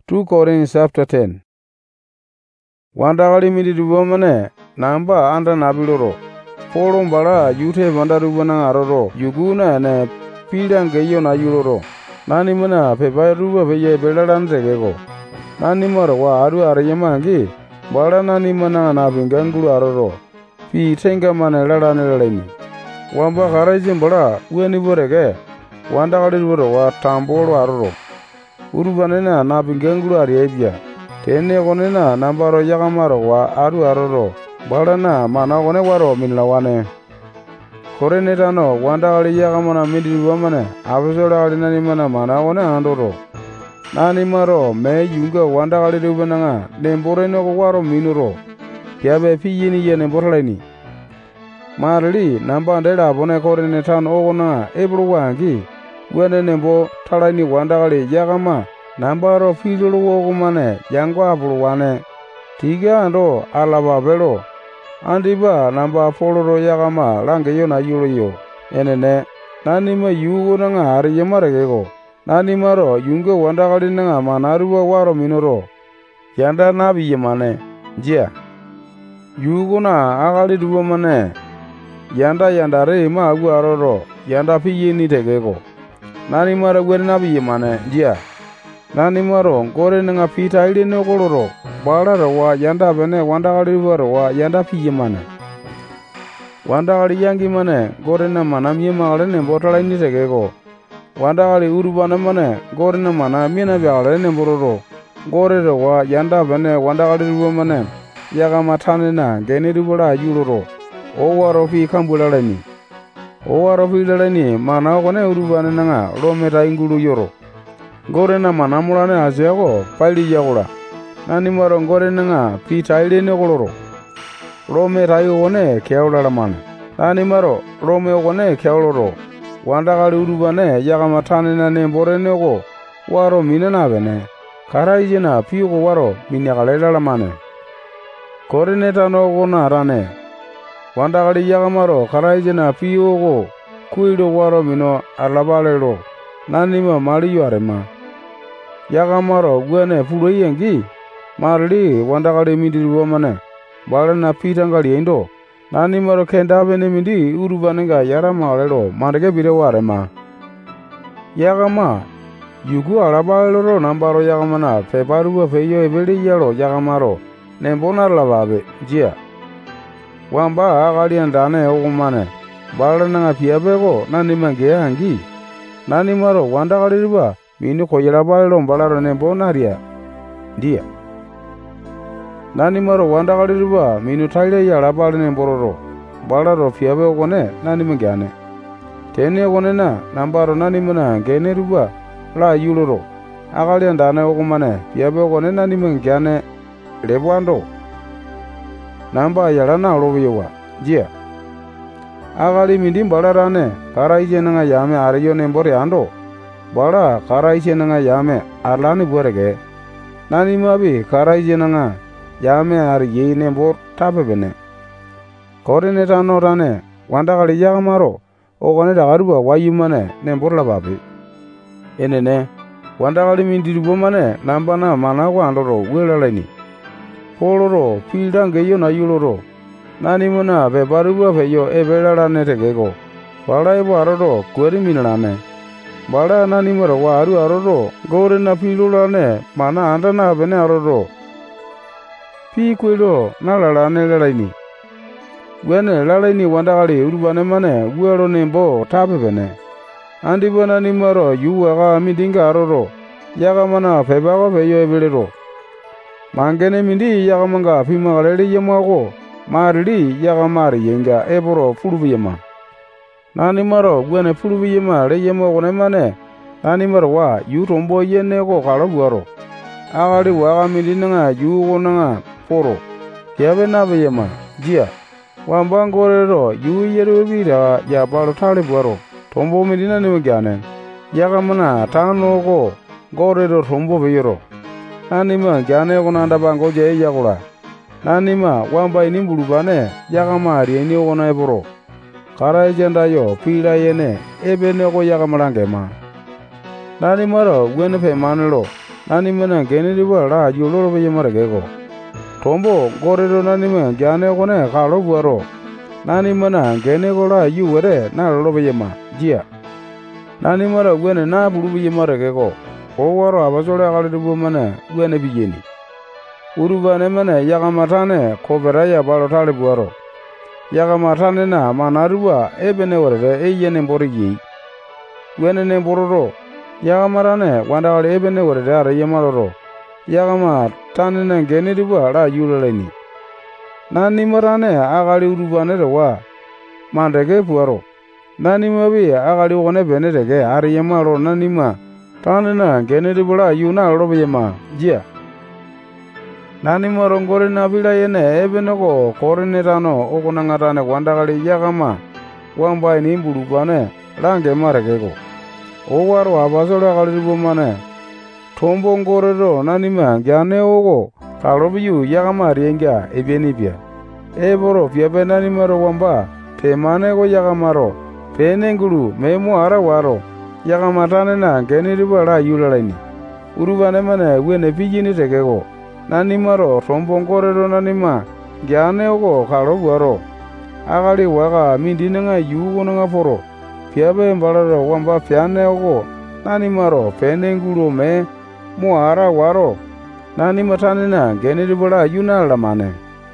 2 Corinthians chapter 10. Wandagali midi dubomane namba anda nabiloro. Polom bala yute bandarubana aroro. Yuguna ne pidang geyo na yuroro. Nani mana pepa ruba peye beladan regego. Nani marwa aru arayamangi. Bala nani mana na bingangulu aroro. Pi tenga mana ladane ladani. Wamba karajin bala ueni borege. Wandagali boro wa tambolo aroro. Urubanena na bingangulu ariebia. Tene konena nambaro yagamaro wa aru aroro. Balana mana kone waro minlawane. Korenetano wandagali yagamana midibamane. Abisoda alinani mana kone andoro. Nani maro me yunga wandagali rubananga. Nemboreno ko waro minuro. Piabe piyini ye nemborlaini. Marli namba ndela bone korenetano ogona ebru wangi. Wene nembo talaini wandagali yagama. Nambaro filolo wogumane yangwa bulwane. Tiga ando alaba belo. Andiba namba foloro yagama langeyo na yuloyo. Enene nanima yugo nanga ariyamarego. Nanimaro yungo wandagali nanga manaruwa waro minoro. Yanda nabi yamane. Jia. Yugo na agali duwa mane. Yanda re ma agu aroro. Yanda piye ni tegego. Nanimaro gwere nabi yamane. Jia. Nani maro gore nga pita ili no koloro. Bala rawa yanda bene wandagali rawa yanda piye mane. Wandagali yangi mane gore na mana miye magale ne botala ini tegego. Wandagali urubana mane gore na mana miye na biagale ne bororo. Gore rawa yanda bene wandagali ruwa mane. Yaga matane na geni rubala yuloro. Owaro fi kambula leni. Owaro fi leni mana kone urubana nga lometa ingulu yoro. Gore na manamulane azego pali yagula. Nani maro gore nga pita ile ne koloro. Rome rayo one keola la mane. Nani maro rome one keoloro. Wandagali urubane yaga matane na nembore nego waro minana bene. Karaije na piyo waro minyagalela la mane. Gore neta no gona rane. Wandagali yaga maro karaije na piyo go kuido waro mino alabalelo. Nanima mariyo arema. Yagamaro gwene puro yengi. Marli wandagali midi womane. Balana pitangali endo. Nanimaro kenda bene midi urubanenga yarama alelo. Marge bire warema. Yagama. Yugu alabalelo nambaro yagamana. Peparuwa feyo ebeli yalo yagamaro. Nembona lababe. Jia. Wamba agali andane ogumane. Balana piabego nanimange hangi. Nanimaro wandagali riba. Mini koyela balero balaro nembonaria. Dia. Nanimaro wandagali riba. Minu taile ya labale nembororo. Balaro fiabe ogone nanimangane. Tene ogone na nambaro nanimana gene riba. La yuloro. Agali andane ogumane. Fiabe ogone nanimangane. Lebwando. Namba yalana olobiyowa. Jia. Agali mindim balarane. Karaije nga yame ariyo nembore ando. Bala karaije nga yame arlani borege. Nani mabi karaije nga yame ariye nembor tape bene. Korene tano rane wandagali yagamaro. Ogone dagaruba wayimane nembor lababi. Enene wandagali mindiribo mane nambana managwa andoro welaleni. Poloro pildangeyo na yuloro. Nani muna bebaruba feyo ebelalane tegego. Bala ebo aroro kweri minalane. Bala nani maro wa aru aroro. Gore na pilulane mana andana bene aroro. Pi kwelo na lalane lalaini. Gwene lalaini wandagali urubane mane uero nembo tape bene. Andi bana ni maro yuwaga midinga aroro. Yaga mana pebago feyo ebelero. Mangene mindi yaga manga pimagalele yemago. Marli yaga mari yenga eboro fulubiyema. Nani maro gwene fulubiyema le yemo gone mane. Nani maro wa yutombo yene ko kalabuaro. Agali waga midinanga yugo nanga poro. Kiabe nabiyema. Jia. Wambangorero yu yeru bira ya balo talibuaro. Tombo midina nimegane. Yaga mana tano ko gorero tombo biyoro. Nani ma gane konanda bango je yagula. Nanima wamba ini bulubane yagama arieni ogona eboro. Karaijenda yo pila yene ebe neko yagamulangema. Nanimaro gwene pe manelo nanimana generiba la yuloro yemaragego. Tombo gorero nanima gyane gone kalo buaro. Nanimana genegola yuwere na lolo yema jia. Nanimara wene na bulu yemaragego. Owaro abasole akalibu mana wene biyeni. Urubane mana yagamatane koberaya balotale buaro. Yagamatane na manaruba ebene warere eyene mborigi. Wene ne bororo. Yagamarane wandakale ebene warere ara yemaroro. Yagamatane na generiba la yulaleni. Nanimarane akali urubane rewa. Mandege buaro. Nanimabi akali wone bene rege ara yemaro nanima. Tanina generiba la yuna robiyema jia. Nanimaro ngore nabila yene ebenoko korinetano okonangatane wandakali yagama wambai nimbulubane lange maregego. Owaro abasole akalibu mane tombo ngorero nanima gyane ogo kalobiyu yagama rienga ebenibia. Eboro piabe nanimaro wamba pemane go yagamaro penengulu memo ara waro yagamatane na generiba la yulaleni. Urubane mane wene pijini tegego. Nanimaro tombongorero nanima gyane ogo kalo buaro. Akali waga mindinanga yugonanga poro. Piabe mbalaro wamba piane ogo. Nanimaro penengulu me muara waro. Nanimatanina generibola yuna lamane.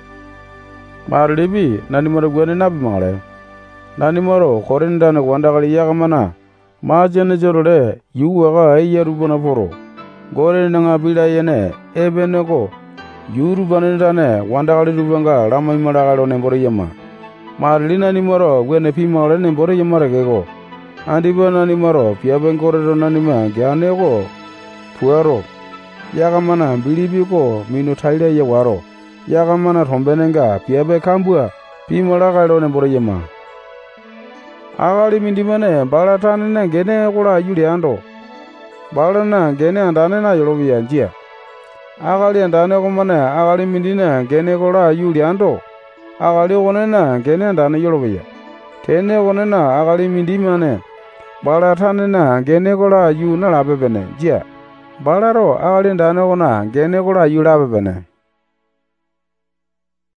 Marlibi nanimaro gwene nabi mare. Nanimaro korindane wandakali yagamana. Majene jorole yuwaga eyarubana poro. Gore nanga bila yene ebeneko yurubanitane wandakali rubanga ramai maragalo nembore yema. Marlina nimaro wene pimale nembore yema regego. Andibana nimaro piabengorero nanima gyanego puaro. Yagamana bilibiko minu taile yewaro. Yagamana rombenenga piabe kambua pimaragalo nembore yema. Akali mindimane balatane gene kula yuliando. Balana gene andane na yolobiya njia. Akali andane komane akali mindina gene kola yuliando. Akali konena gene andane yolobiya. Tene konena akali mindimane. Balatane na gene kola yu na labebene njia. Balaro akali andane kona gene kola yu labebene.